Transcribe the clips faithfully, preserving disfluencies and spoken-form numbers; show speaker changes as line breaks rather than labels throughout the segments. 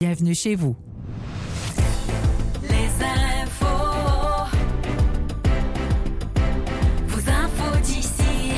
Bienvenue chez vous.
Les infos. Vos infos d'ici.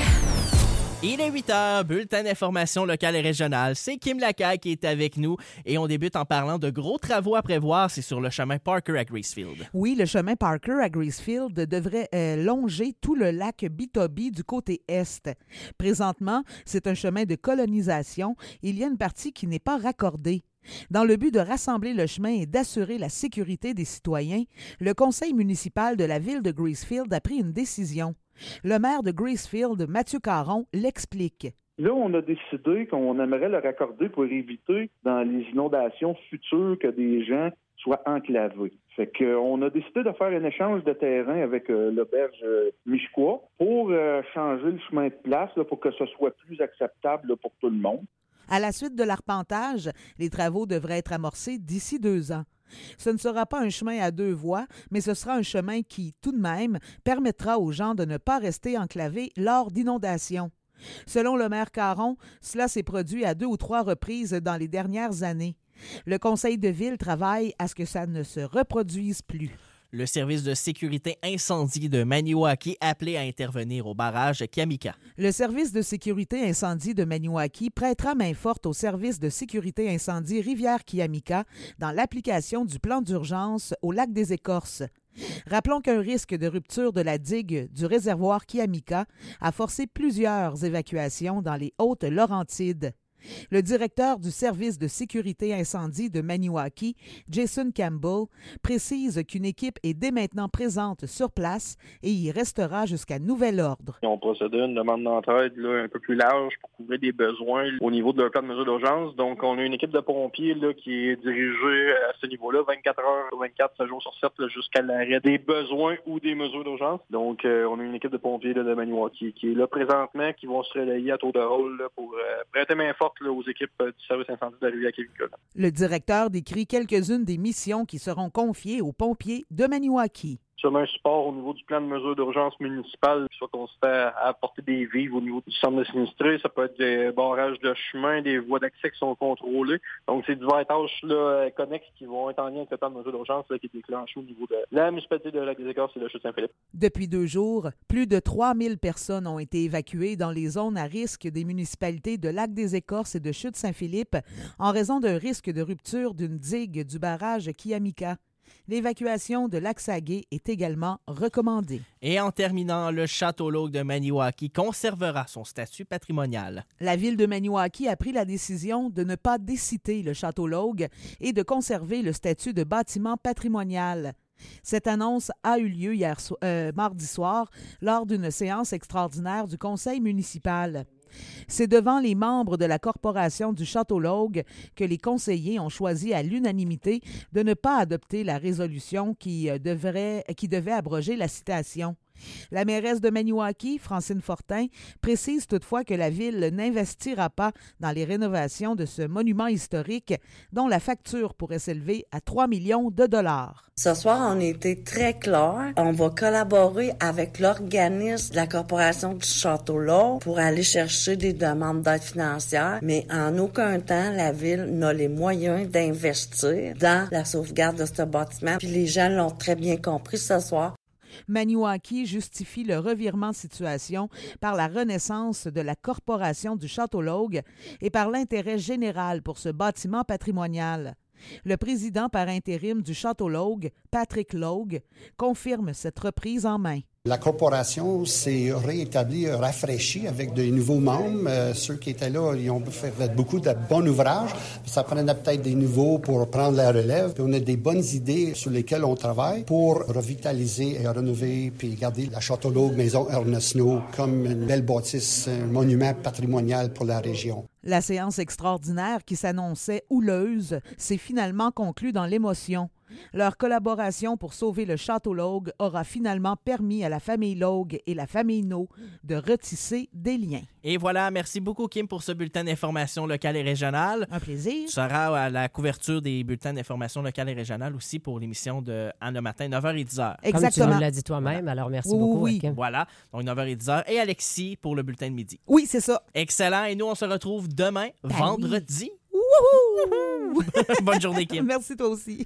Il est huit heures, bulletin d'information locale et régionale. C'est Kim Lacaille qui est avec nous et on débute en parlant de gros travaux à prévoir. C'est sur le chemin Parker à Gracefield.
Oui, le chemin Parker à Gracefield devrait euh, longer tout le lac Bitobi du côté est. Présentement, c'est un chemin de colonisation. Il y a une partie qui n'est pas raccordée. Dans le but de rassembler le chemin et d'assurer la sécurité des citoyens, le conseil municipal de la ville de Gracefield a pris une décision. Le maire de Gracefield, Mathieu Caron, l'explique.
Là, on a décidé qu'on aimerait le raccorder pour éviter, dans les inondations futures, que des gens soient enclavés. Fait qu'on a décidé de faire un échange de terrain avec euh, l'auberge euh, Michquois pour euh, changer le chemin de place là, pour que ce soit plus acceptable là, pour tout le monde.
À la suite de l'arpentage, les travaux devraient être amorcés d'ici deux ans. Ce ne sera pas un chemin à deux voies, mais ce sera un chemin qui, tout de même, permettra aux gens de ne pas rester enclavés lors d'inondations. Selon le maire Caron, cela s'est produit à deux ou trois reprises dans les dernières années. Le conseil de ville travaille à ce que ça ne se reproduise plus.
Le service de sécurité incendie de Maniwaki appelé à intervenir au barrage Kiamika.
Le service de sécurité incendie de Maniwaki prêtera main forte au service de sécurité incendie Rivière-Kiamika dans l'application du plan d'urgence au lac des Écorces. Rappelons qu'un risque de rupture de la digue du réservoir Kiamika a forcé plusieurs évacuations dans les Hautes-Laurentides. Le directeur du service de sécurité incendie de Maniwaki, Jason Campbell, précise qu'une équipe est dès maintenant présente sur place et y restera jusqu'à nouvel ordre.
Ils ont procédé à une demande d'entraide là, un peu plus large pour couvrir des besoins au niveau de leur plan de mesure d'urgence. Donc, on a une équipe de pompiers là, qui est dirigée à ce niveau-là, vingt-quatre heures, vingt-quatre, sept jours sur sept, là, jusqu'à l'arrêt des besoins ou des mesures d'urgence. Donc, euh, on a une équipe de pompiers là, de Maniwaki qui est là présentement, qui vont se relayer à tour de rôle là, pour euh, prêter main forte là, aux équipes euh, du service incendie de la Rivière-Kiamika.
Le directeur décrit quelques-unes des missions qui seront confiées aux pompiers de Maniwaki.
Sur un support au niveau du plan de mesure d'urgence municipal, qui soit consistant à apporter des vivres au niveau du centre de sinistrés. Ça peut être des barrages de chemin, des voies d'accès qui sont contrôlées. Donc, c'est divers tâches là, connexes qui vont être en lien avec le plan de mesure d'urgence là, qui est déclenché au niveau de la municipalité de Lac-des-Écorces et de Chute-Saint-Philippe.
Depuis deux jours, plus de trois mille personnes ont été évacuées dans les zones à risque des municipalités de Lac-des-Écorces et de Chute-Saint-Philippe en raison d'un risque de rupture d'une digue du barrage Kiamika. L'évacuation de Lac-Saguet est également recommandée.
Et en terminant, le Château L'Augue de Maniwaki conservera son statut patrimonial.
La ville de Maniwaki a pris la décision de ne pas déciter le Château L'Augue et de conserver le statut de bâtiment patrimonial. Cette annonce a eu lieu hier so- euh, mardi soir lors d'une séance extraordinaire du conseil municipal. C'est devant les membres de la corporation du Château L'Augue que les conseillers ont choisi à l'unanimité de ne pas adopter la résolution qui, euh, devrait, qui devait abroger la citation. La mairesse de Maniwaki, Francine Fortin, précise toutefois que la ville n'investira pas dans les rénovations de ce monument historique dont la facture pourrait s'élever à trois millions de dollars.
Ce soir, on a été très clair. On va collaborer avec l'organisme de la Corporation du Château-L'Augue pour aller chercher des demandes d'aide financière, mais en aucun temps, la ville n'a les moyens d'investir dans la sauvegarde de ce bâtiment. Puis les gens l'ont très bien compris ce soir.
Maniwaki justifie le revirement de situation par la renaissance de la corporation du Château L'Augue et par l'intérêt général pour ce bâtiment patrimonial. Le président par intérim du Château L'Augue, Patrick L'Augue, confirme cette reprise en main.
La corporation s'est réétablie, rafraîchie avec de nouveaux membres. Euh, ceux qui étaient là, ils ont fait beaucoup de bons ouvrages. Ça prenait peut-être des nouveaux pour prendre la relève. Puis on a des bonnes idées sur lesquelles on travaille pour revitaliser et rénover puis garder la Château L'Augue Maison Ernest-Snow comme une belle bâtisse, un monument patrimonial pour la région.
La séance extraordinaire qui s'annonçait houleuse s'est finalement conclue dans l'émotion. Leur collaboration pour sauver le Château L'Augue aura finalement permis à la famille L'Augue et la famille No de retisser des liens.
Et voilà, merci beaucoup Kim pour ce bulletin d'information locale et régionale.
Un plaisir.
Tu seras à la couverture des bulletins d'information locale et régionale aussi pour l'émission de Anne le matin, neuf heures et dix heures.
Exactement.
Comme tu nous l'as dit toi-même, voilà. Alors merci
oui,
beaucoup
oui.
Kim.
Voilà, donc neuf heures et dix heures. Et Alexis pour le bulletin de midi.
Oui, c'est ça.
Excellent. Et nous, on se retrouve demain,
Ben
vendredi.
Oui. Wouhou!
Bonne journée, Kim.
Merci toi aussi.